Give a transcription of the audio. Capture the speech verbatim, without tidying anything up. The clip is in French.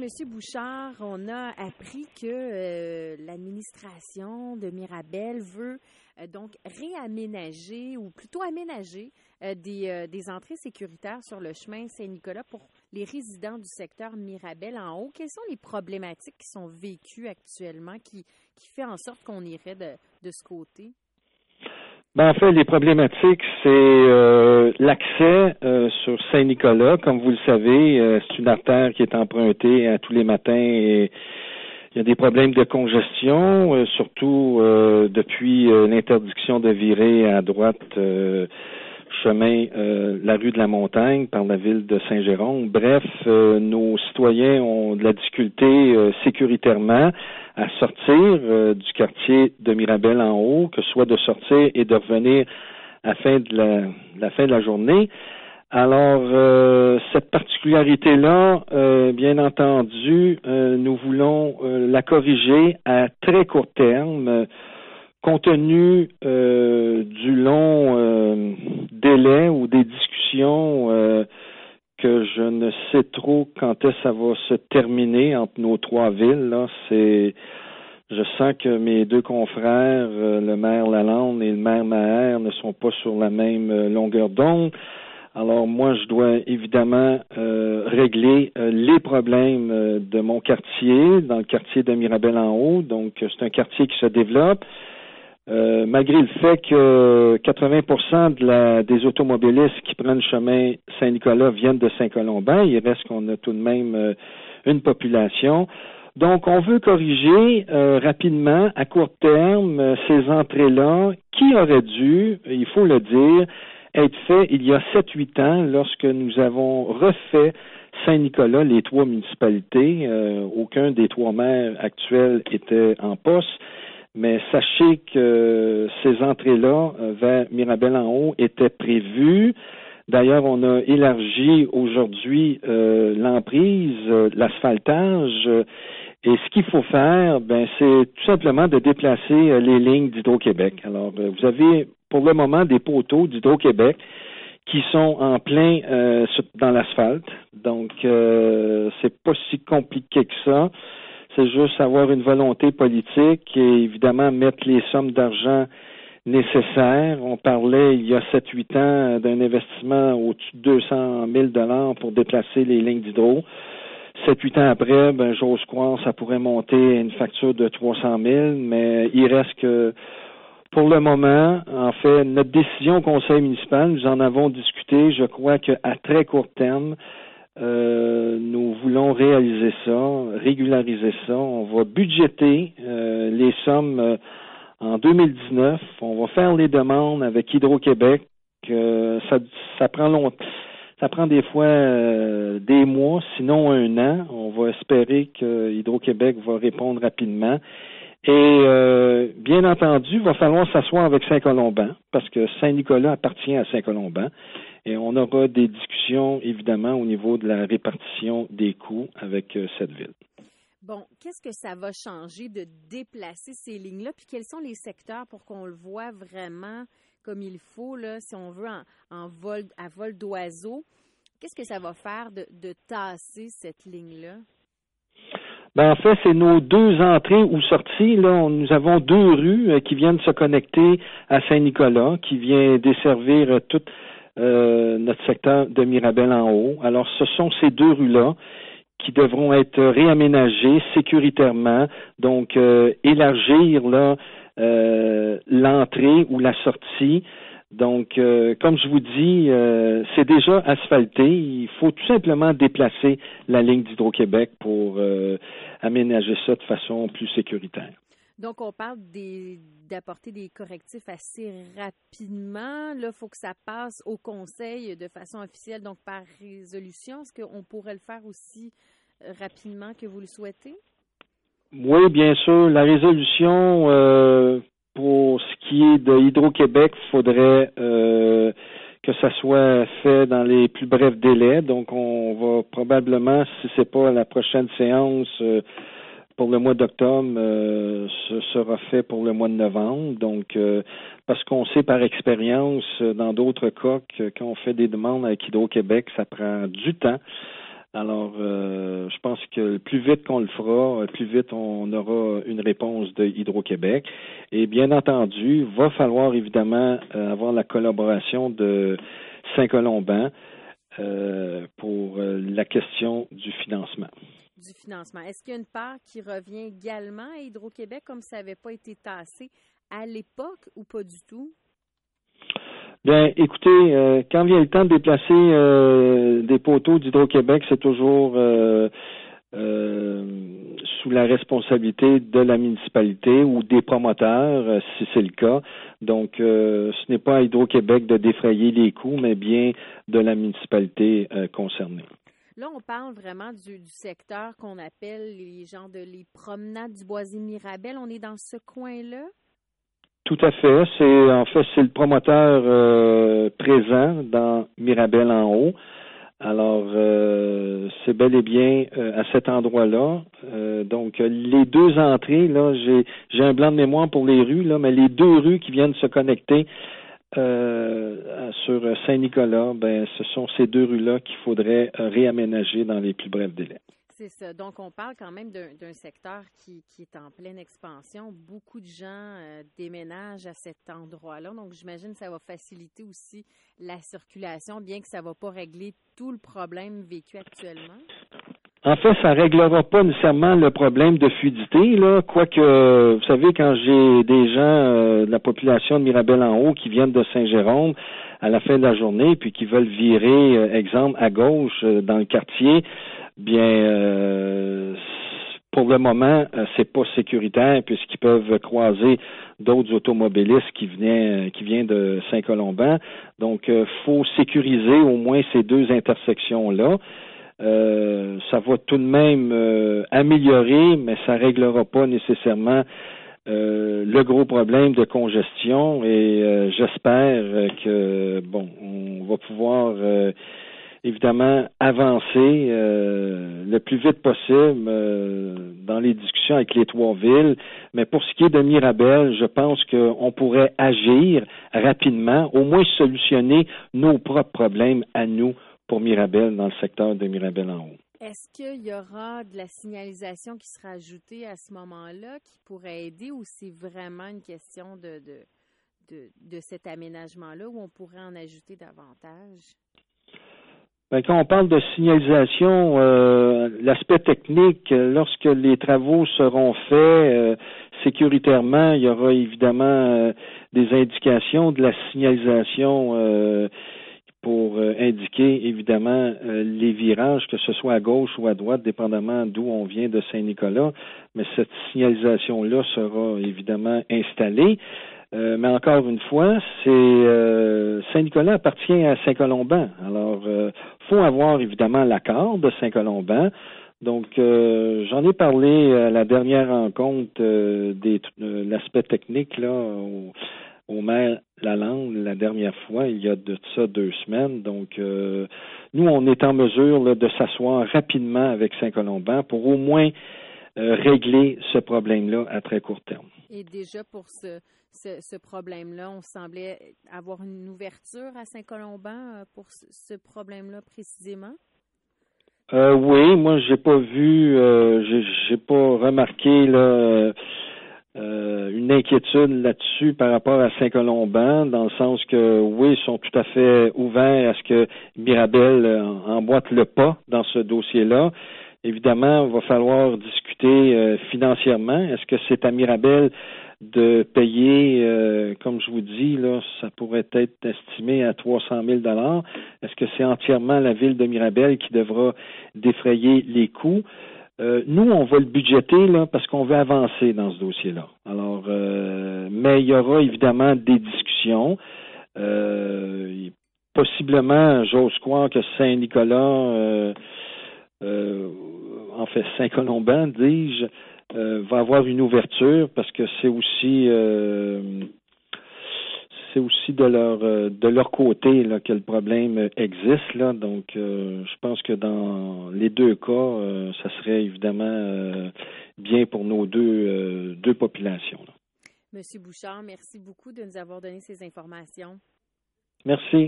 Monsieur Bouchard, on a appris que euh, l'administration de Mirabel veut euh, donc réaménager ou plutôt aménager euh, des, euh, des entrées sécuritaires sur le chemin Saint-Nicolas pour les résidents du secteur Mirabel en haut. Quelles sont les problématiques qui sont vécues actuellement qui, qui fait en sorte qu'on irait de, de ce côté? Ben, en fait, les problématiques, c'est euh, l'accès euh, sur Saint-Nicolas. Comme vous le savez, euh, c'est une artère qui est empruntée à tous les matins et il y a des problèmes de congestion, euh, surtout euh, depuis euh, l'interdiction de virer à droite euh, chemin euh, la rue de la Montagne par la ville de Saint-Jérôme. Bref, euh, nos citoyens ont de la difficulté euh, sécuritairement à sortir euh, du quartier de Mirabel en haut, que ce soit de sortir et de revenir à la fin de la, la fin de la journée. Alors, euh, cette particularité-là, euh, bien entendu, euh, nous voulons euh, la corriger à très court terme, euh, compte tenu euh, du long euh, délai ou des discussions euh, que je ne sais trop quand est-ce que ça va se terminer entre nos trois villes. Là, c'est, je sens que mes deux confrères, euh, le maire Lalande et le maire Maher, ne sont pas sur la même euh, longueur d'onde. Alors moi, je dois évidemment euh, régler euh, les problèmes euh, de mon quartier, dans le quartier de Mirabel en haut. Donc, c'est un quartier qui se développe. Euh, malgré le fait que quatre-vingts pour cent de la, des automobilistes qui prennent le chemin Saint-Nicolas viennent de Saint-Colomban, il reste qu'on a tout de même euh, une population. Donc, on veut corriger euh, rapidement, à court terme, euh, ces entrées-là qui auraient dû, il faut le dire, être fait il y a sept huit ans lorsque nous avons refait Saint-Nicolas, les trois municipalités. Euh, aucun des trois maires actuels était en poste. Mais sachez que ces entrées-là vers Mirabel en haut étaient prévues. D'ailleurs, on a élargi aujourd'hui euh, l'emprise, euh, l'asphaltage. Et ce qu'il faut faire, ben, c'est tout simplement de déplacer euh, les lignes d'Hydro-Québec. Alors, euh, vous avez pour le moment des poteaux d'Hydro-Québec qui sont en plein euh, dans l'asphalte. Donc, euh, c'est pas si compliqué que ça. C'est juste avoir une volonté politique et évidemment mettre les sommes d'argent nécessaires. On parlait il y a sept huit ans d'un investissement au-dessus de deux cent mille dollars pour déplacer les lignes d'hydro. sept huit ans après, ben, j'ose croire, ça pourrait monter à une facture de trois cent mille, mais il reste que, pour le moment, en fait, notre décision au conseil municipal, nous en avons discuté, je crois qu'à très court terme, Euh, nous voulons réaliser ça, régulariser ça. On va budgéter euh, les sommes euh, en deux mille dix-neuf. On va faire les demandes avec Hydro-Québec. Euh, ça, ça prend longtemps. Ça prend des fois euh, des mois, sinon un an. On va espérer que Hydro-Québec va répondre rapidement. Et euh, bien entendu, il va falloir s'asseoir avec Saint-Colomban, parce que Saint-Nicolas appartient à Saint-Colomban. Et on aura des discussions, évidemment, au niveau de la répartition des coûts avec euh, cette ville. Bon, qu'est-ce que ça va changer de déplacer ces lignes-là? Puis quels sont les secteurs pour qu'on le voit vraiment comme il faut, là, si on veut, en, en vol, à vol d'oiseau? Qu'est-ce que ça va faire de, de tasser cette ligne-là? Ben, en fait, c'est nos deux entrées ou sorties. Là, on, nous avons deux rues euh, qui viennent se connecter à Saint-Nicolas, qui vient desservir euh, toute Euh, notre secteur de Mirabel en haut. Alors, ce sont ces deux rues-là qui devront être réaménagées sécuritairement, donc euh, élargir là euh, l'entrée ou la sortie. Donc, euh, comme je vous dis, euh, c'est déjà asphalté. Il faut tout simplement déplacer la ligne d'Hydro-Québec pour euh, aménager ça de façon plus sécuritaire. Donc, on parle des, d'apporter des correctifs assez rapidement. Là, il faut que ça passe au conseil de façon officielle, donc par résolution. Est-ce qu'on pourrait le faire aussi rapidement que vous le souhaitez? Oui, bien sûr. La résolution, euh, pour ce qui est de Hydro-Québec, il faudrait euh, que ça soit fait dans les plus brefs délais. Donc, on va probablement, si c'est pas à la prochaine séance, euh, pour le mois d'octobre, euh, ce sera fait pour le mois de novembre. Donc, euh, parce qu'on sait par expérience, dans d'autres cas, que quand on fait des demandes avec Hydro-Québec, ça prend du temps. Alors, euh, je pense que plus vite qu'on le fera, plus vite on aura une réponse de Hydro-Québec. Et bien entendu, il va falloir évidemment euh, avoir la collaboration de Saint-Colomban euh, pour euh, la question du financement. Du financement. Est-ce qu'il y a une part qui revient également à Hydro-Québec comme ça n'avait pas été tassé à l'époque ou pas du tout? Bien, écoutez, euh, quand vient le temps de déplacer euh, des poteaux d'Hydro-Québec, c'est toujours euh, euh, sous la responsabilité de la municipalité ou des promoteurs, euh, si c'est le cas. Donc, euh, ce n'est pas à Hydro-Québec de défrayer les coûts, mais bien de la municipalité euh, concernée. Là, on parle vraiment du, du secteur qu'on appelle les gens de les promenades du Boisé-Mirabel. On est dans ce coin-là? Tout à fait. C'est en fait c'est le promoteur euh, présent dans Mirabel en haut. Alors euh, c'est bel et bien euh, à cet endroit-là. Euh, donc les deux entrées là, j'ai j'ai un blanc de mémoire pour les rues là, mais les deux rues qui viennent se connecter euh, sur Saint-Nicolas, ben ce sont ces deux rues-là qu'il faudrait réaménager dans les plus brefs délais. C'est ça. Donc, on parle quand même d'un, d'un secteur qui, qui est en pleine expansion. Beaucoup de gens euh, déménagent à cet endroit-là. Donc, j'imagine que ça va faciliter aussi la circulation, bien que ça ne va pas régler tout le problème vécu actuellement. En fait, ça ne réglera pas nécessairement le problème de fluidité, là. Quoique, vous savez, quand j'ai des gens euh, de la population de Mirabel en haut qui viennent de Saint-Jérôme à la fin de la journée, puis qui veulent virer, euh, exemple, à gauche euh, dans le quartier, bien, euh, pour le moment, euh, c'est pas sécuritaire puisqu'ils peuvent croiser d'autres automobilistes qui venaient, qui viennent de Saint-Colomban. Donc, il euh, faut sécuriser au moins ces deux intersections-là. Euh, ça va tout de même euh, améliorer, mais ça réglera pas nécessairement euh, le gros problème de congestion. Et euh, j'espère que bon, on va pouvoir euh, évidemment avancer euh, le plus vite possible euh, dans les discussions avec les trois villes. Mais pour ce qui est de Mirabel, je pense qu'on pourrait agir rapidement, au moins solutionner nos propres problèmes à nous pour Mirabel, dans le secteur de Mirabel en haut. Est-ce qu'il y aura de la signalisation qui sera ajoutée à ce moment-là qui pourrait aider ou c'est vraiment une question de, de, de, de cet aménagement-là où on pourrait en ajouter davantage? Bien, quand on parle de signalisation, euh, l'aspect technique, lorsque les travaux seront faits euh, sécuritairement, il y aura évidemment euh, des indications de la signalisation euh, pour euh, indiquer évidemment euh, les virages, que ce soit à gauche ou à droite, dépendamment d'où on vient de Saint-Nicolas. Mais cette signalisation-là sera évidemment installée. Euh, mais encore une fois, c'est euh, Saint-Nicolas appartient à Saint-Colomban. Alors, euh, faut avoir évidemment l'accord de Saint-Colomban. Donc, euh, j'en ai parlé à la dernière rencontre euh, des euh, l'aspect technique là au, au maire Lalande la dernière fois, il y a de ça deux semaines. Donc, euh, nous, on est en mesure là, de s'asseoir rapidement avec Saint-Colomban pour au moins euh, régler ce problème-là à très court terme. Et déjà pour ce, ce, ce problème-là, on semblait avoir une ouverture à Saint-Colomban pour ce, ce problème-là précisément? Euh, oui, moi j'ai pas vu, euh, j'ai, j'ai pas remarqué là euh, une inquiétude là-dessus par rapport à Saint-Colomban, dans le sens que oui, ils sont tout à fait ouverts à ce que Mirabel euh, emboîte le pas dans ce dossier-là. Évidemment, il va falloir discuter euh, financièrement. Est-ce que c'est à Mirabel de payer, euh, comme je vous dis, là, ça pourrait être estimé à trois cent mille dollars. Est-ce que c'est entièrement la ville de Mirabel qui devra défrayer les coûts? Euh, nous, on va le budgéter là parce qu'on veut avancer dans ce dossier-là. Alors, euh, mais il y aura évidemment des discussions. Euh, possiblement, j'ose croire que Saint-Nicolas, euh, euh, en fait Saint-Colomban, dis-je, Euh, va avoir une ouverture parce que c'est aussi euh, c'est aussi de leur euh, de leur côté là que le problème existe là. Donc euh, je pense que dans les deux cas, euh, ça serait évidemment euh, bien pour nos deux euh, deux populations. Là. Monsieur Bouchard, merci beaucoup de nous avoir donné ces informations. Merci.